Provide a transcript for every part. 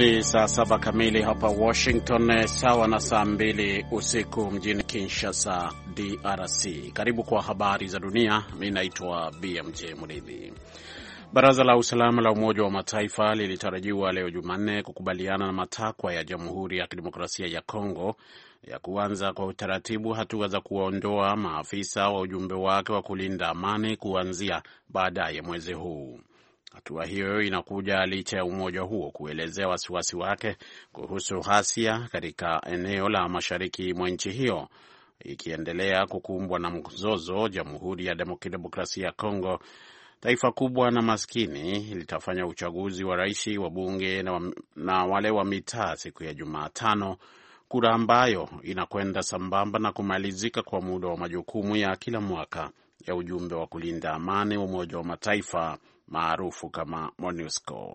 Ni saa 7 kamili hapa Washington, sawa na saa 2 usiku mjini Kinshasa, DRC. Karibu kwa habari za dunia. Mimi naitwa BMJ Mridhi. Baraza la usalama la Umoja wa Mataifa lilitarajiwa leo Jumanne kukubaliana na matakwa ya Jamhuri ya Kidemokrasia ya Kongo ya kuanza kwa utaratibu hatua za kuondoa maafisa wa ujumbe wake wa kulinda amani kuanzia baadaye mwezi huu. Hatua hiyo inakuja licha ya umoja huo kuelezea wasiwasi wake kuhusu ghasia katika eneo la mashariki mwa nchi hiyo, ikiendelea kukumbwa na mzozo. Jamhuri ya Kidemokrasia ya Kongo, taifa kubwa na maskini, litafanya uchaguzi wa rais, wa bunge na wale wa mitaa siku ya Jumatano, kura ambayo inakwenda sambamba na kumalizika kwa muda wa majukumu ya kila mwaka ya ujumbe wa kulinda amani wa Umoja wa Mataifa maarufu kama MONUSCO.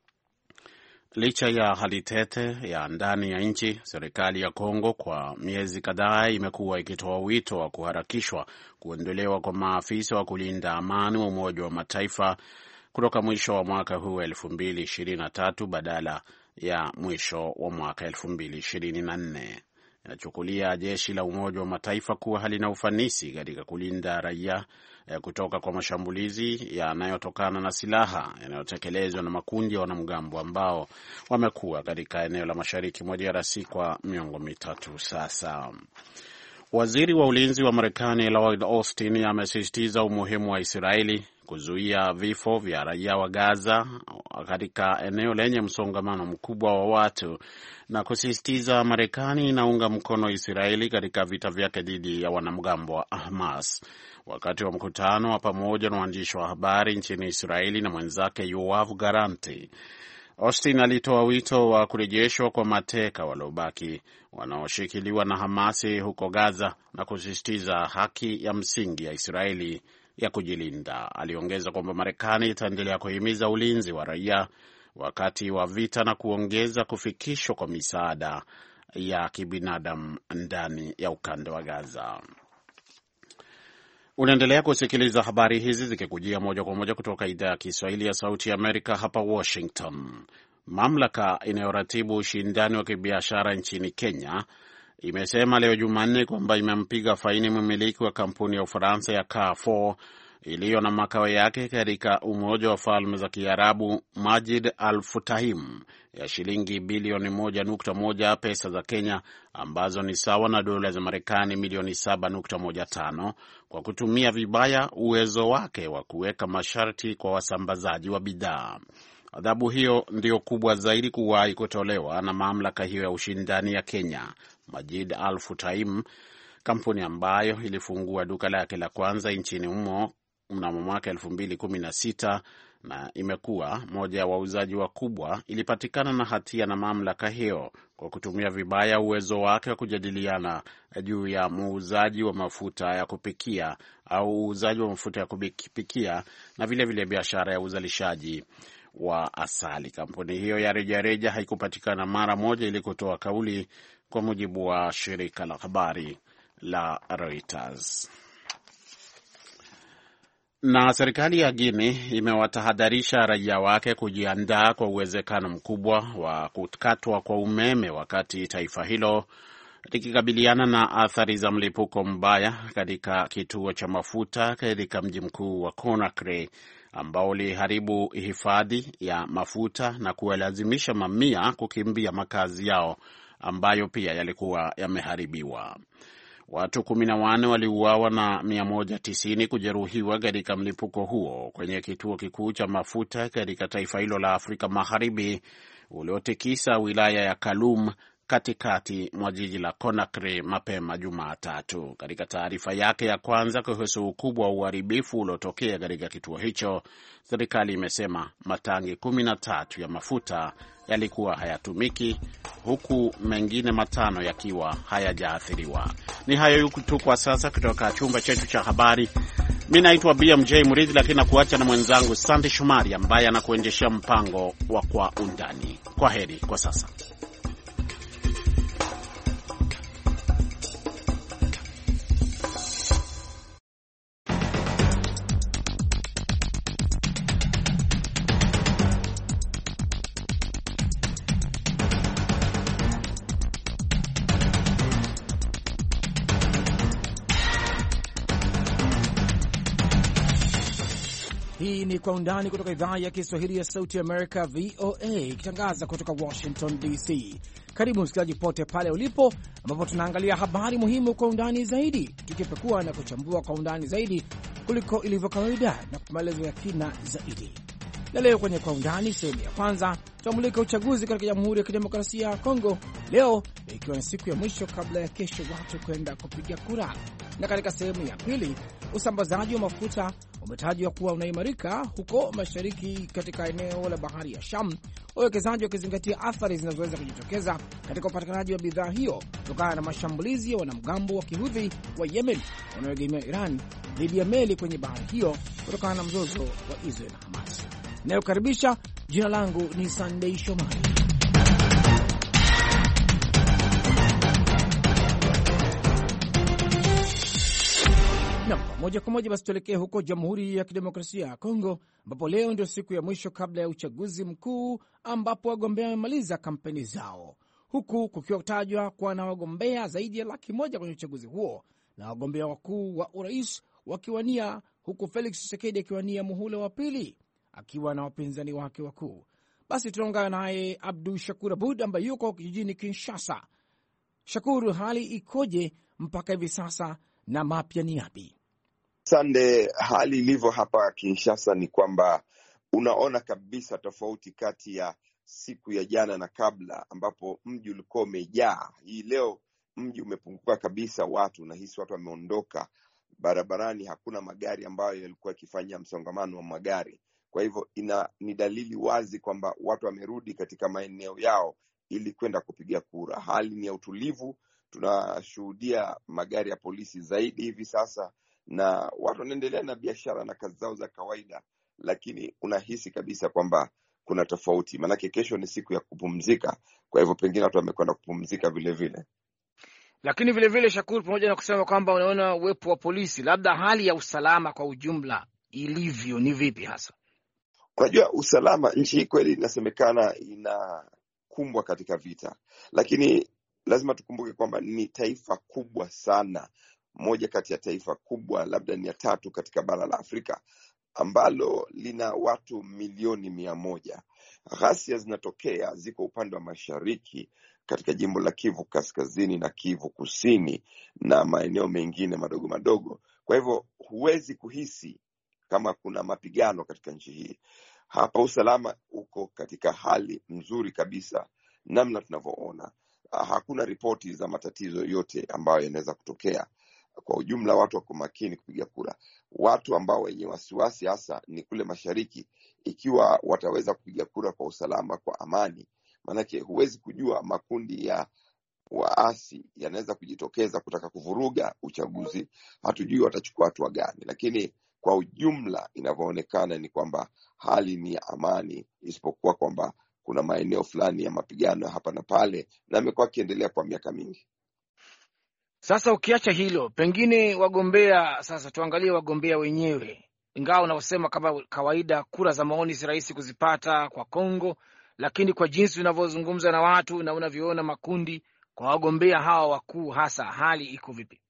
Licha ya hali tete ya ndani ya nchi, serikali ya Kongo kwa miezi kadhaa imekuwa ikitoa wito wa kuharakishwa kuondolewa kwa maafisa wa kulinda amani wa Umoja wa Mataifa kutoka mwisho wa mwaka huu 2023 badala ya mwisho wa mwaka 2024. Inachukulia jeshi la Umoja wa Mataifa kuwa halina ufanisi katika kulinda raia kutoka kwa mashambulizi yanayotokana na silaha yanayotekelezwa na makundi ya wanamgambo ambao wamekuwa katika eneo la mashariki mwa DRC kwa miongo mitatu sasa. Waziri wa ulinzi wa Marekani Lloyd Austin amesisitiza umuhimu wa Israeli kuzuia vifo vya raia wa Gaza katika eneo lenye msongamano mkubwa wa watu na kusisitiza Marekani inaunga mkono Israeli katika vita vyake dhidi ya wanamgambo wa Hamas. Wakati wa mkutano wa pamoja na waandishi wa habari nchini Israeli na mwenzake Yoav Garanti, Austin alitoa wito wa kurejeshwa kwa mateka waliobaki wanaoshikiliwa na Hamasi huko Gaza na kusisitiza haki ya msingi ya Israeli ya kujilinda. Aliongeza kwamba Marekani itaendelea kuhimiza ulinzi wa raia wakati wa vita na kuongeza kufikishwa kwa misaada ya kibinadamu ndani ya ukanda wa Gaza. Unaendelea kusikiliza habari hizi zikikujia moja kwa moja kutoka idhaa ya Kiswahili ya Sauti ya Amerika hapa Washington. Mamlaka inayoratibu ushindani wa kibiashara nchini Kenya imesema leo Jumanne kwamba imempiga faini mmiliki wa kampuni ya Ufaransa ya Carrefour iliyo na makao yake katika Umoja wa Falme za Kiarabu, Majid Al Futtaim, ya shilingi bilioni 1.1 pesa za Kenya, ambazo ni sawa na dola za Marekani milioni 7.15, kwa kutumia vibaya uwezo wake wa kuweka masharti kwa wasambazaji wa bidhaa. Adhabu hiyo ndio kubwa zaidi kuwahi kutolewa na mamlaka hiyo ya ushindani ya Kenya. Majid Al Futtaim, kampuni ambayo ilifungua duka lake la kwanza nchini humo mnamo mwaka 2016 na imekuwa moja ya wauzaji wakubwa, ilipatikana na hatia na mamlaka hiyo kwa kutumia vibaya uwezo wake wa kujadiliana juu ya muuzaji wa mafuta ya kupikia au uuzaji wa mafuta ya kupikia na vile biashara ya uzalishaji wa asali. Kampuni hiyo ya rejareja haikupatikana mara moja ili kutoa kauli, kwa mujibu wa shirika la habari la Reuters. Na serikali ya Guinea imewatahadharisha raia wake kujiandaa kwa uwezekano mkubwa wa kukatwa kwa umeme wakati taifa hilo likikabiliana na athari za mlipuko mbaya katika kituo cha mafuta katika mji mkuu wa Conakry, ambao uliharibu hifadhi ya mafuta na kuwalazimisha mamia kukimbia makazi yao ambayo pia yalikuwa yameharibiwa. Watu 14 waliuawa na 190 kujeruhiwa katika mlipuko huo kwenye kituo kikuu cha mafuta katika taifa hilo la Afrika Magharibi, uliotikisa wilaya ya Kaloum katikati mwa jiji la Conakry mapema Jumatatu. Katika taarifa yake ya kwanza kuhusu ukubwa wa uharibifu uliotokea katika kituo hicho, serikali imesema matangi 13 ya mafuta yalikuwa hayatumiki, huku mengine 5 yakiwa hayajaathiriwa. Ni hayo tu kwa sasa kutoka chumba chetu cha habari. Mimi naitwa BMJ Murithi, lakini nakuacha na mwenzangu Sandy Shomari ambaye anakuendeshea mpango wa Kwa Undani. Kwa heri kwa sasa. Hii ni Kwa Undani kutoka idhaa ya Kiswahili ya Sauti ya Amerika, VOA, ikitangaza kutoka Washington DC. Karibu msikilizaji pote pale ulipo, ambapo tunaangalia habari muhimu kwa undani zaidi, tukipekua na kuchambua kwa undani zaidi kuliko ilivyo kawaida na kwa maelezo ya kina zaidi. Na leo kwenye Kwa Undani sehemu ya kwanza, tutamulika uchaguzi katika Jamhuri ya Kidemokrasia ya Kongo, leo ikiwa ni siku ya mwisho kabla ya kesho watu kwenda kupiga kura. Na katika sehemu ya pili, usambazaji wa mafuta umetajwa kuwa unaimarika huko mashariki katika eneo la bahari ya Sham, wawekezaji wakizingatia athari zinazoweza kujitokeza katika upatikanaji wa bidhaa hiyo kutokana na mashambulizi ya wanamgambo wa Kihudhi wa Yemen wanaoegemea Iran dhidi ya meli kwenye bahari hiyo kutokana na mzozo wa Israel na Hamas. Nayokaribisha, jina langu ni Sunday Shomari. Moja kwa moja basi tuelekee huko Jamhuri ya Kidemokrasia ya Kongo, ambapo leo ndio siku ya mwisho kabla ya uchaguzi mkuu, ambapo wagombea wamemaliza kampeni zao, huku kukiwa kutajwa kuwa na wagombea zaidi ya 100,000 kwenye uchaguzi huo, na wagombea wakuu wa urais wakiwania, huku Felix Tshisekedi akiwania muhula wa pili akiwa na wapinzani wake wakuu. Basi tunaungana naye Abdu Shakur Abud ambaye yuko jijini Kinshasa. Shakuru, hali ikoje mpaka hivi sasa na mapya ni yapi? Sande, hali ilivyo hapa Kinshasa ni kwamba unaona kabisa tofauti kati ya siku ya jana na kabla, ambapo mji ulikuwa umejaa. Hii leo mji umepunguka kabisa, watu nahisi watu wameondoka barabarani, hakuna magari ambayo yalikuwa yakifanya msongamano wa magari. Kwa hivyo ni dalili wazi kwamba watu wamerudi katika maeneo yao ili kwenda kupiga kura. Hali ni ya utulivu, tunashuhudia magari ya polisi zaidi hivi sasa, na watu wanaendelea na biashara na kazi zao za kawaida, lakini unahisi kabisa kwamba kuna tofauti, manake kesho ni siku ya kupumzika. Kwa hivyo pengine watu wamekwenda kupumzika vile vile. Lakini vile vile, Shakuru, pamoja na kusema kwamba unaona uwepo wa polisi, labda hali ya usalama kwa ujumla ilivyo ni vipi hasa? Unajua, usalama nchi hii kweli inasemekana inakumbwa katika vita, lakini lazima tukumbuke kwamba ni taifa kubwa sana, moja kati ya taifa kubwa, labda ni ya 3 katika bara la Afrika, ambalo lina watu milioni 100. Ghasia zinatokea, ziko upande wa mashariki katika jimbo la Kivu Kaskazini na Kivu Kusini na maeneo mengine madogo madogo. Kwa hivyo huwezi kuhisi kama kuna mapigano katika nchi hii. Hapa usalama uko katika hali nzuri kabisa, namna tunavyoona. Hakuna ripoti za matatizo yote ambayo yanaweza kutokea. Kwa ujumla watu wako makini kupiga kura. Watu ambao wenye wasiwasi hasa ni kule mashariki, ikiwa wataweza kupiga kura kwa usalama, kwa amani. Manake huwezi kujua, makundi ya waasi yanaweza kujitokeza kutaka kuvuruga uchaguzi. Hatujui watachukua hatua gani, lakini kwa ujumla inavyoonekana ni kwamba hali ni ya amani, isipokuwa kwamba kuna maeneo fulani ya mapigano hapa na pale, na amekuwa akiendelea kwa miaka mingi. Sasa ukiacha hilo, pengine wagombea, sasa tuangalie wagombea wenyewe. Ingawa unaosema kama kawaida kura za maoni si rahisi kuzipata kwa Kongo, lakini kwa jinsi unavyozungumza na watu na unavyoona makundi, kwa wagombea hawa wakuu hasa hali iko vipi?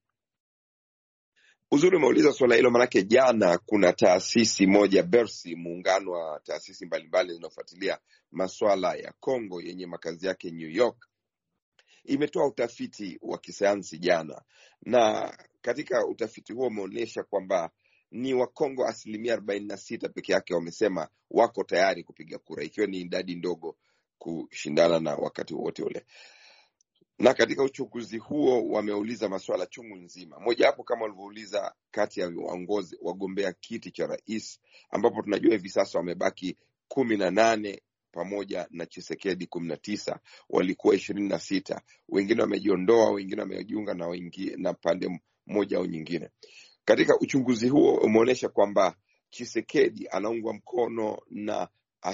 Uzuri umeuliza swala hilo, manake jana kuna taasisi moja, Bercy, muungano wa taasisi mbalimbali zinazofuatilia masuala ya Kongo yenye makazi yake New York, imetoa utafiti wa kisayansi jana, na katika utafiti huo umeonyesha kwamba ni Wakongo 46% peke yake wamesema wako tayari kupiga kura, ikiwa ni idadi ndogo kushindana na wakati wote ule. Na katika uchunguzi huo wameuliza masuala chungu nzima. Moja hapo kama walivyouliza kati ya wagombea kiti cha rais, ambapo tunajua hivi sasa wamebaki 18 pamoja na Tshisekedi 19, walikuwa 26. Wengine wamejiondoa, wengine wamejiunga na wengine na pande moja au nyingine. Katika uchunguzi huo umeonyesha kwamba Tshisekedi anaungwa mkono na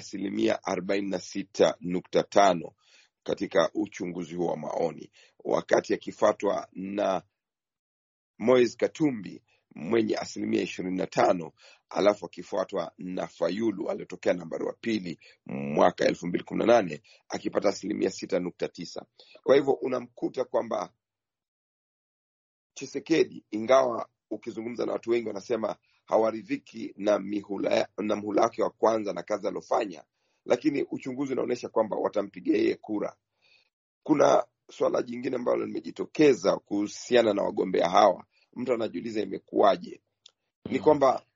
46.5 katika uchunguzi huo wa maoni, wakati akifuatwa na Moise Katumbi mwenye 25%, alafu akifuatwa na Fayulu aliyotokea nambari wa pili mwaka 2018 akipata 6.9. Kwa hivyo unamkuta kwamba Tshisekedi, ingawa ukizungumza na watu wengi wanasema hawaridhiki na mhula wake wa kwanza na kazi alofanya, lakini uchunguzi unaonyesha kwamba watampigia yeye kura. Kuna swala jingine ambalo limejitokeza kuhusiana na wagombea hawa, mtu anajiuliza imekuwaje. Ni kwamba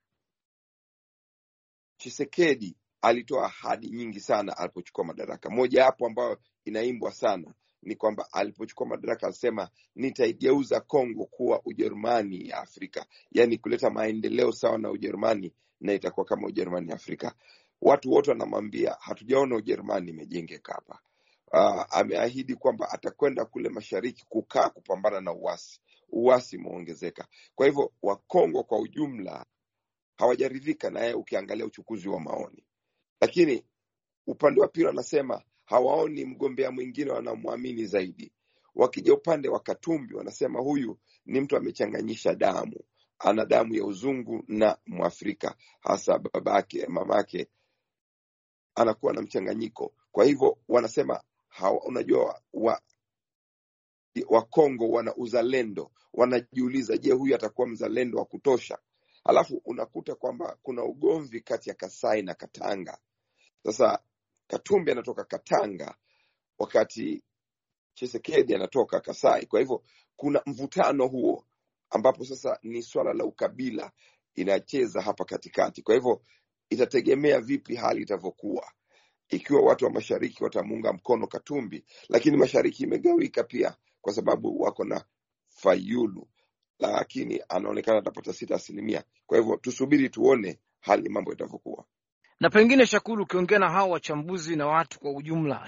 Tshisekedi alitoa ahadi nyingi sana alipochukua madaraka. Moja hapo ambayo inaimbwa sana ni kwamba alipochukua madaraka alisema, nitaigeuza Kongo kuwa Ujerumani ya Afrika, yani kuleta maendeleo sawa na Ujerumani na itakuwa kama Ujerumani ya Afrika. Watu wote wanamwambia hatujaona Ujerumani imejengeka hapa. Ameahidi kwamba atakwenda kule mashariki kukaa kupambana na uasi umeongezeka. Kwa hivyo Wakongo kwa ujumla hawajaridhika naye ukiangalia uchukuzi wa maoni, lakini upande wa pili wanasema hawaoni mgombea mwingine wanamwamini zaidi. Wakija upande wa Katumbi wanasema huyu ni mtu amechanganyisha damu, ana damu ya uzungu na Mwafrika, hasa babake mamake anakuwa na mchanganyiko. Kwa hivyo wanasema unajua Wakongo wana uzalendo, wanajiuliza je, huyu atakuwa mzalendo wa kutosha? Alafu unakuta kwamba kuna ugomvi kati ya Kasai na Katanga. Sasa Katumbi anatoka Katanga wakati Tshisekedi anatoka Kasai. Kwa hivyo kuna mvutano huo ambapo sasa ni swala la ukabila inacheza hapa katikati. Kwa hivyo itategemea vipi hali itavyokuwa, ikiwa watu wa mashariki watamuunga mkono Katumbi, lakini mashariki imegawika pia kwa sababu wako na Fayulu, lakini anaonekana atapata 6%. Kwa hivyo tusubiri tuone hali mambo itavyokuwa. Na pengine Shakuru, ukiongea na hao wachambuzi na watu kwa ujumla,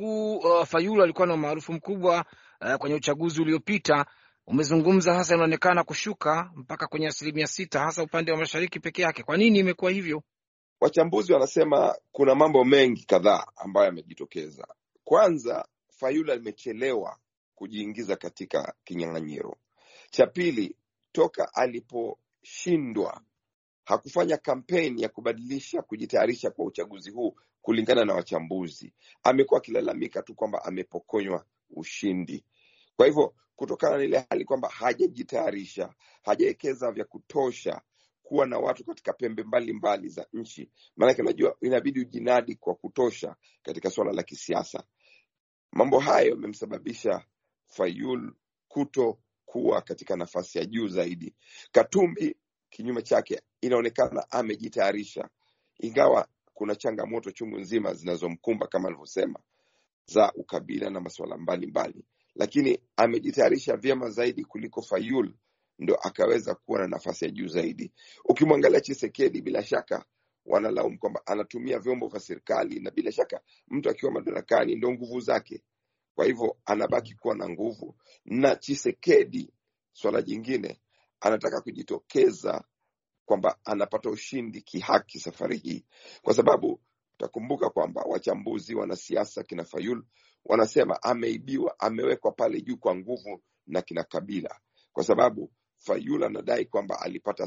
Fayulu alikuwa na umaarufu mkubwa kwenye uchaguzi uliopita. Umezungumza hasa inaonekana kushuka mpaka kwenye 6%, hasa upande wa mashariki peke yake. Kwa nini imekuwa hivyo? Wachambuzi wanasema kuna mambo mengi kadhaa ambayo yamejitokeza. Kwanza, Fayulu amechelewa kujiingiza katika kinyang'anyiro. Cha pili, toka aliposhindwa hakufanya kampeni ya kubadilisha kujitayarisha kwa uchaguzi huu. Kulingana na wachambuzi, amekuwa akilalamika tu kwamba amepokonywa ushindi. Kwa hivyo kutokana na ile hali kwamba hajajitayarisha, hajawekeza vya kutosha kuwa na watu katika pembe mbalimbali za nchi, maana unajua inabidi ujinadi kwa kutosha katika swala la kisiasa. Mambo hayo yamemsababisha Fayulu kuto kuwa katika nafasi ya juu zaidi. Katumbi kinyume chake inaonekana amejitayarisha, ingawa kuna changamoto chungu nzima zinazomkumba kama alivyosema za ukabila na masuala mbalimbali, lakini amejitayarisha vyema zaidi kuliko Fayulu, ndo akaweza kuwa na nafasi ya juu zaidi. Ukimwangalia Tshisekedi, bila shaka wanalaumu kwamba anatumia vyombo vya serikali, na bila shaka mtu akiwa madarakani ndio nguvu zake. Kwa hivyo anabaki kuwa na nguvu. Na Tshisekedi, swala jingine, anataka kujitokeza kwamba anapata ushindi kihaki safari hii, kwa sababu utakumbuka kwamba wachambuzi, wanasiasa kina Fayulu wanasema ameibiwa, amewekwa pale juu kwa nguvu na kina Kabila, kwa sababu Fayulu anadai kwamba alipata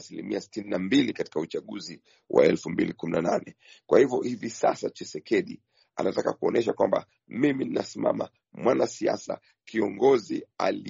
62% katika uchaguzi wa 2018. Kwa hivyo hivi sasa Tshisekedi anataka kuonesha kwamba mimi ninasimama mwanasiasa, kiongozi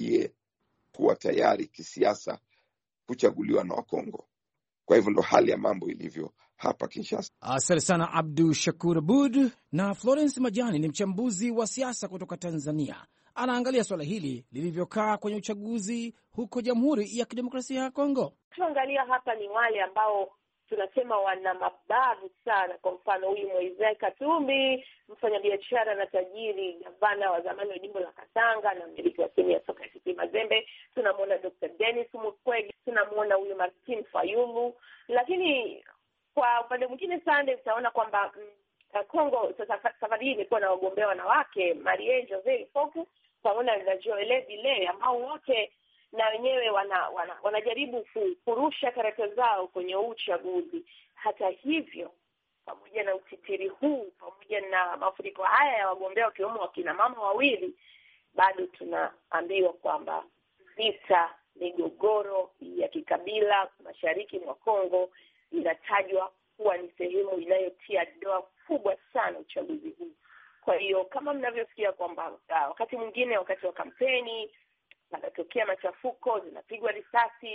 aliyekuwa tayari kisiasa kuchaguliwa na Wakongo. Kwa hivyo ndo hali ya mambo ilivyo hapa Kinshasa. Asante sana Abdu Shakur Abud. Na Florence Majani ni mchambuzi wa siasa kutoka Tanzania, anaangalia swala hili lilivyokaa kwenye uchaguzi huko Jamhuri ya Kidemokrasia ya Kongo. Tuangalia hapa ni wale ambao tunasema wana mabavu sana. Kwa mfano huyu Moise Katumbi, mfanyabiashara na tajiri, gavana wa zamani wa jimbo la Katanga na mmiliki wa timu ya soka ya TP Mazembe. Tunamwona Dr. Denis Mukwege, tunamwona huyu Martin Fayulu. Lakini kwa upande mwingine Sunday utaona kwamba Kongo sasa safari hii imekuwa na wagombea wanawake, Marie Jose Foku pamoja na Joelle Bile, ambao wote na wenyewe wanajaribu kurusha karata zao kwenye uchaguzi. Hata hivyo, pamoja na utitiri huu, pamoja na mafuriko haya ya wagombea wakiwemo wakina mama wawili, bado tunaambiwa kwamba vita, migogoro ya kikabila mashariki mwa Kongo inatajwa kuwa ni sehemu inayotia doa kubwa sana uchaguzi huu. Kwa hiyo kama mnavyosikia kwamba wakati mwingine wakati wa kampeni panatokea machafuko, zinapigwa risasi,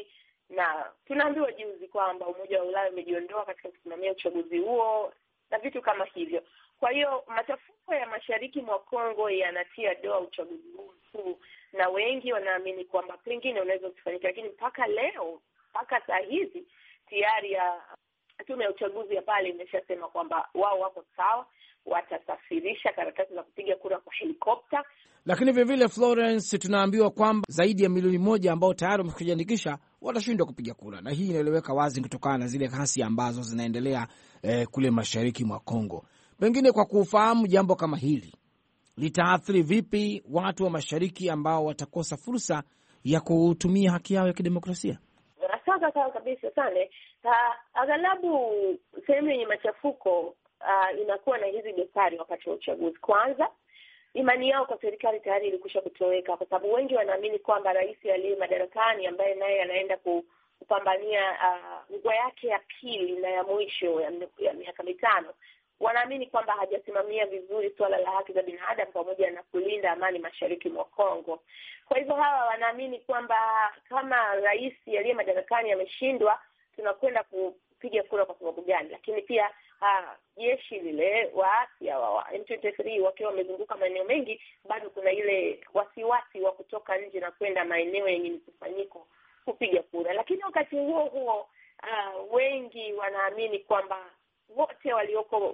na tunaambiwa juzi kwamba Umoja wa Ulaya umejiondoa katika kusimamia uchaguzi huo na vitu kama hivyo. Kwa hiyo machafuko ya mashariki mwa Kongo yanatia doa uchaguzi huu mkuu, na wengi wanaamini kwamba pengine unaweza kufanyika, lakini mpaka leo, mpaka saa hizi tayari ya tume ya uchaguzi ya pale imeshasema kwamba wao wako sawa, watasafirisha karatasi za kupiga kura kwa helikopta. Lakini vile vile, Florence, tunaambiwa kwamba zaidi ya milioni 1 ambao tayari wamejiandikisha watashindwa kupiga kura, na hii inaeleweka wazi kutokana na zile ghasia ambazo zinaendelea kule mashariki mwa Kongo. Pengine kwa kufahamu jambo kama hili litaathiri vipi watu wa mashariki ambao watakosa fursa ya kutumia haki yao ya kidemokrasia? Sawa kabisa sana. Aghalabu sehemu yenye machafuko inakuwa na hizi dosari wakati wa uchaguzi. Kwanza, imani yao kwa serikali tayari ilikwisha kutoweka, kwa sababu wengi wanaamini kwamba rais aliye madarakani ambaye naye anaenda kupambania nguo yake ya pili na ya mwisho ya miaka 5, wanaamini kwamba hajasimamia vizuri suala la haki za binadamu pamoja na kulinda amani mashariki mwa Kongo. Kwa hivyo hawa wanaamini kwamba kama rais aliye madarakani ameshindwa, tunakwenda kupiga kura kwa sababu gani? Lakini pia jeshi lile waasi wa M23 wakiwa wamezunguka maeneo mengi, bado kuna ile wasiwasi wa kutoka nje na kwenda maeneo yenye mkusanyiko kupiga kura. Lakini wakati huo huo wengi wanaamini kwamba wote walioko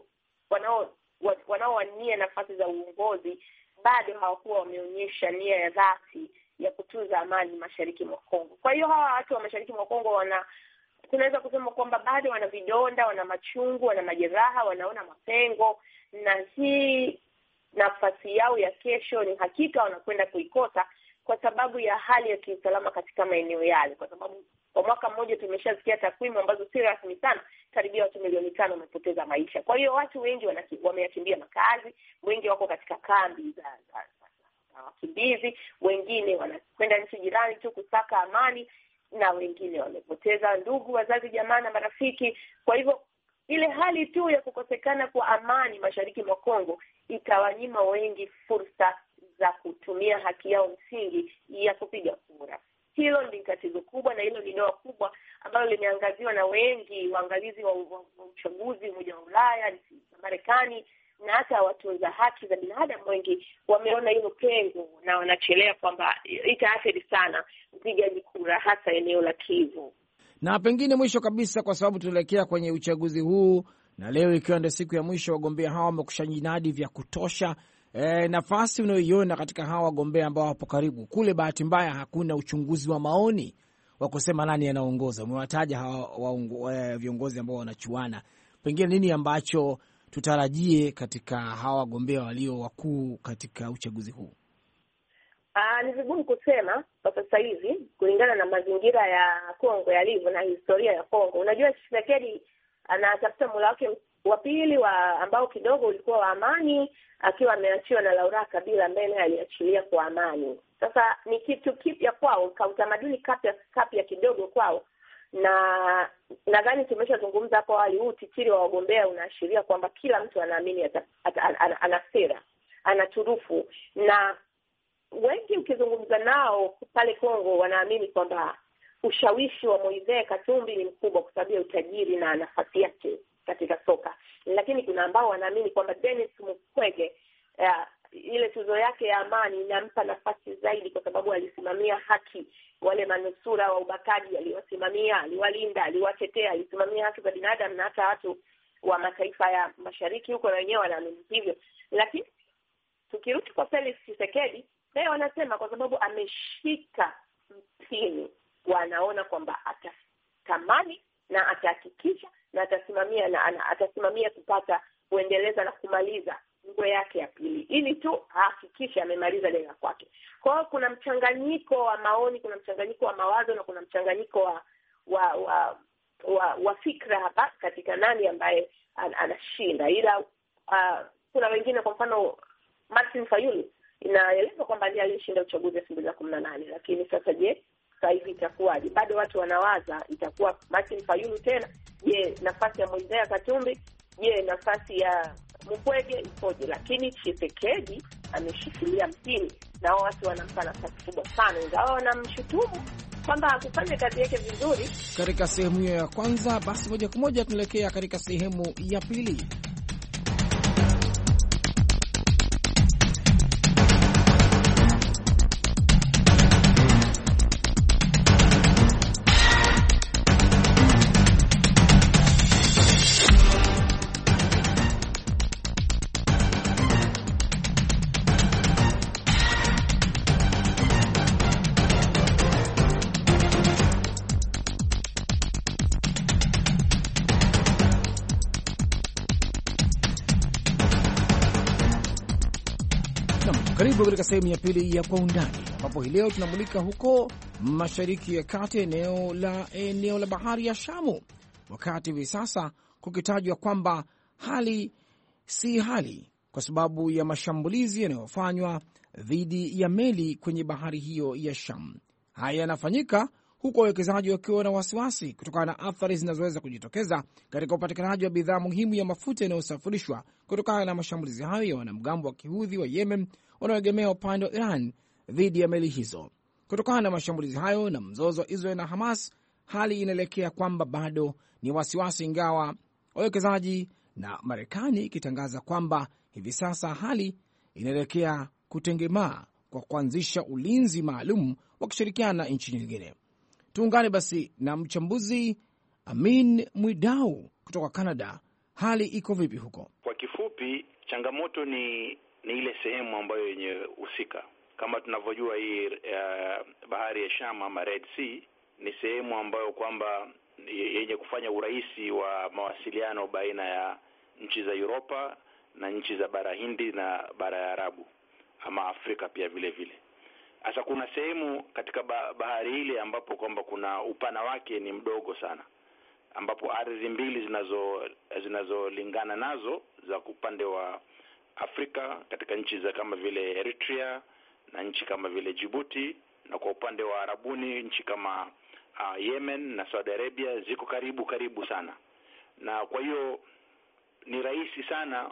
wanaowania nafasi za uongozi bado hawakuwa wameonyesha nia ya dhati ya kutunza amani mashariki mwa Kongo. Kwa hiyo hawa watu wa mashariki mwa Kongo tunaweza kusema kwamba bado wana vidonda, wana machungu, wana majeraha, wanaona mapengo, na hii nafasi yao ya kesho ni hakika wanakwenda kuikosa kwa sababu ya hali ya kiusalama katika maeneo yale. Kwa sababu kwa mwaka mmoja tumeshasikia takwimu ambazo si rasmi sana, karibia watu milioni 5 wamepoteza maisha. Kwa hiyo watu wengi wameyakimbia makazi, wengi wako katika kambi za wakimbizi, wengine wanakwenda nchi jirani tu kusaka amani, na wengine wamepoteza ndugu, wazazi, jamaa na marafiki. Kwa hivyo ile hali tu ya kukosekana kwa amani mashariki mwa Kongo itawanyima wengi fursa za kutumia haki yao msingi ya kupiga kura. Hilo ni tatizo kubwa, na hilo ni doa kubwa ambalo limeangaziwa na wengi waangalizi wa uchaguzi, Umoja wa Ulaya na Marekani, na hata watunza haki za binadamu wengi wameona hilo pengo na wanachelea kwamba itaathiri sana upigaji kura, hasa eneo la Kivu. Na pengine mwisho kabisa, kwa sababu tunaelekea kwenye uchaguzi huu na leo ikiwa ndio siku ya mwisho, wagombea hawa wamekushajinadi vya kutosha. Nafasi unayoiona katika hawa wagombea ambao wapo karibu kule, bahati mbaya hakuna uchunguzi wa maoni wa kusema nani anaongoza. Umewataja hawa viongozi ambao wanachuana, pengine nini ambacho tutarajie katika hawa wagombea walio wakuu katika uchaguzi huu? Ni vigumu kusema kwa sasa hivi kulingana na mazingira ya Kongo yalivyo na historia ya Kongo. Unajua, Tshisekedi anatafuta muhula wake wa pili ambao kidogo ulikuwa wa amani, akiwa ameachiwa na Laurent Kabila ambaye naye aliachilia kwa amani. Sasa ni kitu kipya kwao, kautamaduni kapya kidogo kwao, na nadhani tumeshazungumza hapo awali, huu titiri wa wagombea unaashiria kwamba kila mtu anaamini ana sera, ana turufu, na wengi ukizungumza nao pale Kongo wanaamini kwamba ushawishi wa Moise Katumbi ni mkubwa kwa sababu ya utajiri na nafasi yake katika soka. Lakini kuna ambao wanaamini kwamba Denis Mukwege, ile tuzo yake ya amani inampa nafasi zaidi kwa sababu alisimamia haki, wale manusura wa ubakaji aliwasimamia, aliwalinda, aliwatetea, alisimamia haki za binadamu, na hata watu wa mataifa ya mashariki huko na wenyewe wanaamini hivyo. Lakini tukirudi kwa Felix Tshisekedi, leo wanasema kwa sababu ameshika mpini, wanaona kwamba atatamani na atahakikisha na atasimamia kupata kuendeleza na kumaliza nguo yake ya pili, ili tu ahakikishe amemaliza lengo kwake. Kwa hiyo kuna mchanganyiko wa maoni, kuna mchanganyiko wa mawazo, na kuna mchanganyiko wa fikra hapa katika nani ambaye anashinda. Ila kuna wengine, kwa mfano Martin Fayulu, inaelezwa kwamba ndiye alishinda uchaguzi 2018, lakini sasa sasa hivi itakuwaje? Bado watu wanawaza itakuwa Martin Fayulu tena. Je, nafasi ya Moise Katumbi je, nafasi ya Mukwege ipoje? Lakini Tshisekedi ameshikilia mpini na watu wanampa nafasi kubwa sana, ingawa wanamshutumu kwamba hakufanya kazi yake vizuri katika sehemu hiyo ya kwanza. Basi moja kwa moja tunaelekea katika sehemu ya pili. Karibu katika sehemu ya pili ya Kwa Undani, ambapo hii leo tunamulika huko Mashariki ya Kati, eneo la bahari ya Shamu, wakati hivi sasa kukitajwa kwamba hali si hali kwa sababu ya mashambulizi yanayofanywa dhidi ya meli kwenye bahari hiyo ya Shamu. Haya yanafanyika huku wawekezaji wakiwa na wasiwasi kutokana na athari zinazoweza kujitokeza katika upatikanaji wa bidhaa muhimu ya mafuta yanayosafirishwa kutokana na mashambulizi hayo ya wanamgambo wa Kihudhi wa Yemen wanaoegemea upande wa Iran dhidi ya meli hizo. Kutokana na mashambulizi hayo na mzozo wa Israel na Hamas, hali inaelekea kwamba bado ni wasiwasi, ingawa wawekezaji na Marekani ikitangaza kwamba hivi sasa hali inaelekea kutengemaa kwa kuanzisha ulinzi maalum wakishirikiana na nchi nyingine. Tuungane basi na mchambuzi Amin Mwidau kutoka Canada. Hali iko vipi huko? Kwa kifupi, changamoto ni ile sehemu ambayo yenye husika. Kama tunavyojua, hii bahari ya Sham ama Red Sea ni sehemu ambayo kwamba yenye kufanya urahisi wa mawasiliano baina ya nchi za Europa na nchi za bara Hindi na bara ya Arabu ama Afrika pia vile vile. Sasa kuna sehemu katika bahari ile ambapo kwamba kuna upana wake ni mdogo sana, ambapo ardhi mbili zinazolingana nazo za upande wa Afrika katika nchi za kama vile Eritrea na nchi kama vile Djibouti, na kwa upande wa Arabuni nchi kama Yemen na Saudi Arabia ziko karibu sana, na kwa hiyo ni rahisi sana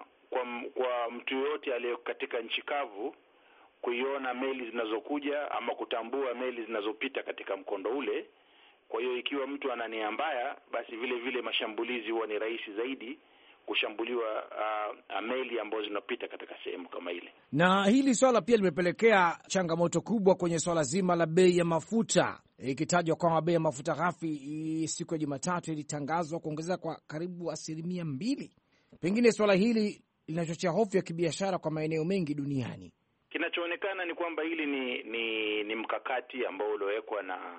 kwa mtu yote aliye katika nchi kavu kuiona meli zinazokuja ama kutambua meli zinazopita katika mkondo ule. Kwa hiyo ikiwa mtu ana nia mbaya, basi vile vile mashambulizi huwa ni rahisi zaidi kushambuliwa meli ambazo zinapita katika sehemu kama ile. Na hili swala pia limepelekea changamoto kubwa kwenye swala zima la bei ya mafuta, ikitajwa kwamba bei ya mafuta ghafi siku ya Jumatatu ilitangazwa kuongezeka kwa karibu 2%. Pengine swala hili linachochea hofu ya kibiashara kwa maeneo mengi duniani. Kinachoonekana ni kwamba hili ni mkakati ambao uliowekwa na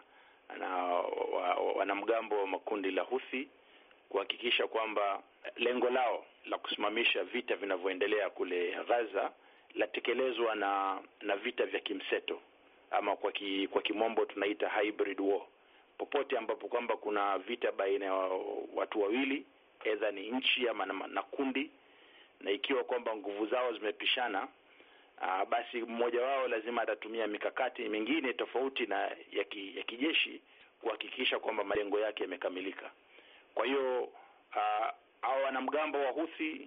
wanamgambo wa makundi la Houthi kuhakikisha kwamba lengo lao la kusimamisha vita vinavyoendelea kule Gaza latekelezwa na vita vya kimseto, ama kwa kimombo tunaita hybrid war. Popote ambapo kwamba kuna vita baina ya watu wawili, aidha ni nchi ama na kundi, na ikiwa kwamba nguvu zao zimepishana, basi mmoja wao lazima atatumia mikakati mingine tofauti na ya kijeshi kuhakikisha kwamba malengo yake yamekamilika. Kwa hiyo hao wanamgambo wa Houthi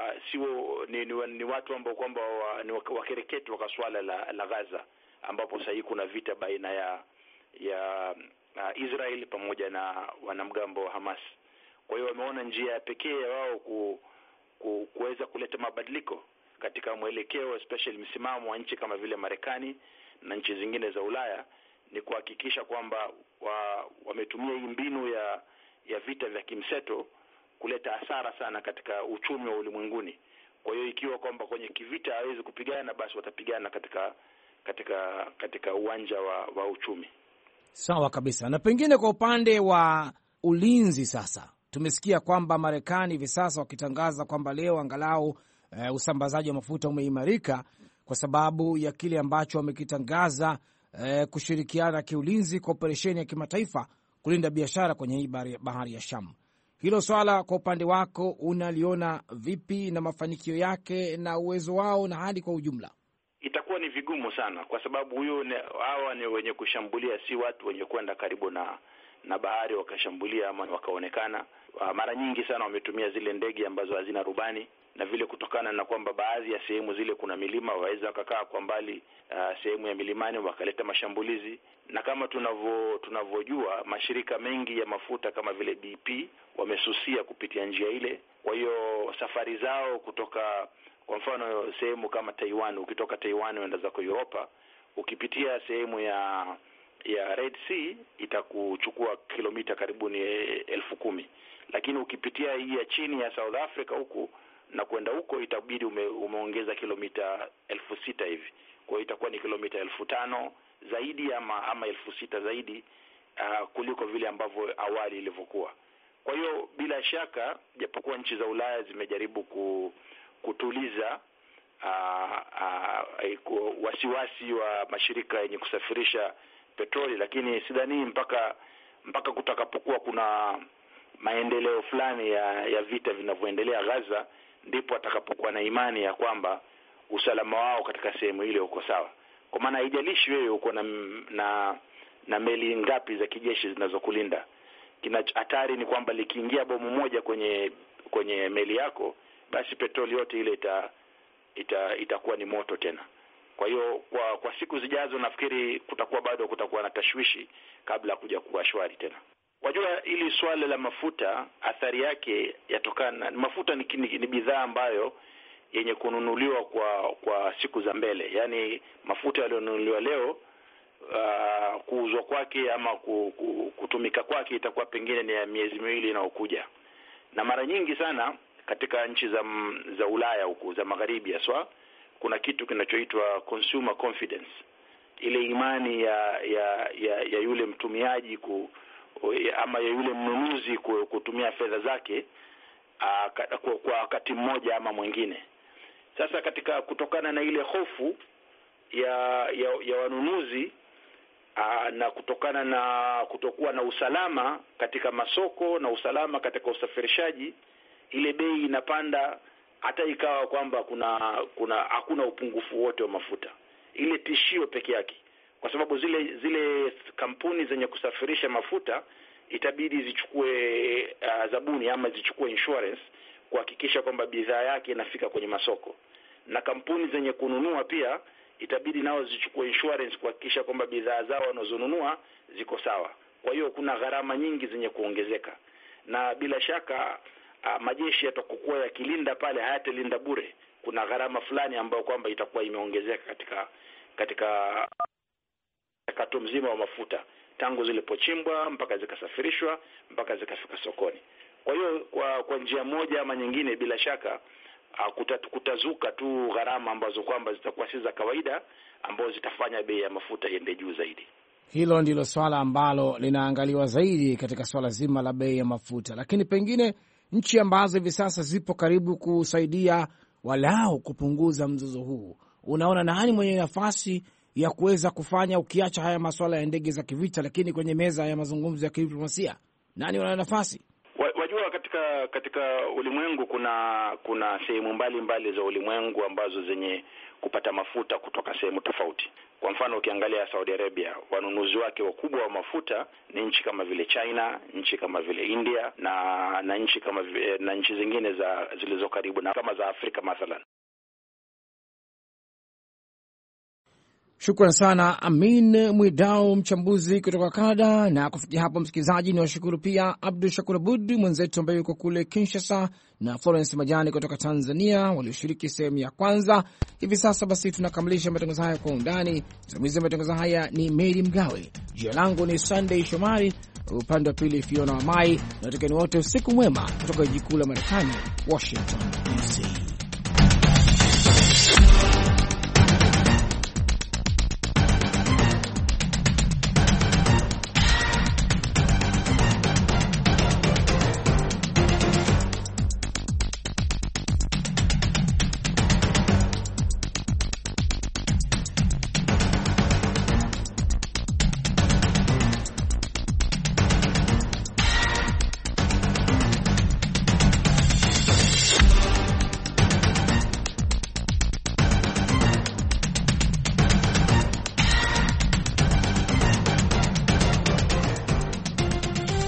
ni watu ambao kwamba ni wakereketwa kwa swala la Gaza, ambapo sasa kuna vita baina ya Israel pamoja na wanamgambo wa Hamas. Kwa hiyo wameona njia ya pekee wao kuweza kuleta mabadiliko katika mwelekeo, especially msimamo wa nchi kama vile Marekani na nchi zingine za Ulaya, ni kuhakikisha kwamba wametumia hii mbinu ya vita vya kimseto kuleta hasara sana katika uchumi wa ulimwenguni. Kwa hiyo ikiwa kwamba kwenye kivita hawezi kupigana, basi watapigana katika uwanja wa uchumi. Sawa kabisa. Na pengine kwa upande wa ulinzi sasa, tumesikia kwamba Marekani hivi sasa wakitangaza kwamba leo angalau usambazaji wa mafuta umeimarika kwa sababu ya kile ambacho wamekitangaza kushirikiana kiulinzi kwa operesheni ya kimataifa kulinda biashara kwenye hii bahari ya Shamu. Hilo swala kwa upande wako unaliona vipi, na mafanikio yake na uwezo wao na hali kwa ujumla? Itakuwa ni vigumu sana kwa sababu hawa ni wenye kushambulia, si watu wenye kwenda karibu na na bahari wakashambulia ama wakaonekana. Mara nyingi sana wametumia zile ndege ambazo hazina rubani, na vile kutokana na kwamba baadhi ya sehemu zile kuna milima, waweza wakakaa kwa mbali sehemu ya milimani wakaleta mashambulizi. Na kama tunavyojua mashirika mengi ya mafuta kama vile BP wamesusia kupitia njia ile. Kwa hiyo safari zao kutoka, kwa mfano sehemu kama Taiwan, ukitoka Taiwan uenda zako Europa, ukipitia sehemu ya Red Sea itakuchukua kilomita karibuni 10,000, lakini ukipitia hii ya chini ya South Africa huku na kwenda huko itabidi umeongeza kilomita 6,000 hivi. Kwa hiyo itakuwa ni kilomita 5,000 zaidi ama 6,000 zaidi kuliko vile ambavyo awali ilivyokuwa. Kwa hiyo bila shaka, japokuwa nchi za Ulaya zimejaribu kutuliza wasiwasi wa mashirika yenye kusafirisha petroli, lakini sidhani mpaka kutakapokuwa kuna maendeleo fulani ya vita vinavyoendelea Gaza ndipo atakapokuwa na imani ya kwamba usalama wao katika sehemu ile uko sawa. Kwa maana haijalishi wewe uko na meli ngapi za kijeshi zinazokulinda, hatari ni kwamba likiingia bomu moja kwenye meli yako, basi petroli yote ile itakuwa ni moto tena. Kwa hiyo kwa siku zijazo nafikiri kutakuwa na tashwishi kabla kuja kuwa shwari tena. Wajua, ili swala la mafuta athari yake yatokana, mafuta ni bidhaa ambayo yenye kununuliwa kwa siku za mbele. Yaani mafuta yaliyonunuliwa leo kuuzwa kwake ama kutumika kwake itakuwa pengine ni ya miezi miwili inayokuja. Na mara nyingi sana katika nchi za Ulaya huku za magharibi haswa, kuna kitu kinachoitwa consumer confidence, ile imani ya yule mtumiaji ama ya yule mnunuzi kutumia fedha zake kwa wakati mmoja ama mwingine. Sasa kutokana na ile hofu ya wanunuzi na kutokana na kutokuwa na usalama katika masoko na usalama katika usafirishaji, ile bei inapanda, hata ikawa kwamba hakuna upungufu wote wa mafuta. Ile tishio peke yake, kwa sababu zile kampuni zenye kusafirisha mafuta itabidi zichukue zabuni ama zichukue insurance kuhakikisha kwamba bidhaa yake inafika kwenye masoko, na kampuni zenye kununua pia itabidi nao zichukue insurance kuhakikisha kwamba bidhaa zao wanazonunua ziko sawa. Kwa hiyo kuna gharama nyingi zenye kuongezeka, na bila shaka majeshi yatakokuwa yakilinda pale hayatalinda bure. Kuna gharama fulani ambayo kwamba itakuwa imeongezeka katika mchakato mzima wa mafuta, tangu zilipochimbwa mpaka zikasafirishwa mpaka zikafika sokoni. Kwa hiyo kwa njia moja ama nyingine, bila shaka kutazuka tu gharama ambazo kwamba zitakuwa si za kawaida, ambazo zitafanya bei ya mafuta iende juu zaidi. Hilo ndilo swala ambalo linaangaliwa zaidi katika swala zima la bei ya mafuta. Lakini pengine nchi ambazo hivi sasa zipo karibu kusaidia walau kupunguza mzozo huu, unaona nani mwenye nafasi ya kuweza kufanya, ukiacha haya masuala ya ndege za kivita, lakini kwenye meza ya mazungumzo ya kidiplomasia nani wana nafasi? Wajua, katika ulimwengu kuna sehemu mbalimbali za ulimwengu ambazo zenye kupata mafuta kutoka sehemu tofauti. Kwa mfano, ukiangalia Saudi Arabia, wanunuzi wake wakubwa wa mafuta ni nchi kama vile China, nchi kama vile India na nchi zingine zilizo karibu na kama za Afrika mathalan. Shukrani sana Amin Mwidau, mchambuzi kutoka Canada. Na kufikia hapo, msikilizaji, ni washukuru pia Abdul Shakur Abud mwenzetu ambaye yuko kule Kinshasa na Florence Majani kutoka Tanzania walioshiriki sehemu ya kwanza. Hivi sasa basi tunakamilisha matangazo haya kwa undani. Msimamizi wa matangazo haya ni Mary Mgawe. Jina langu ni Sunday Shomari, upande wa pili Fiona Wamai, na watakeni wote usiku mwema kutoka jiji kuu la Marekani, Washington DC.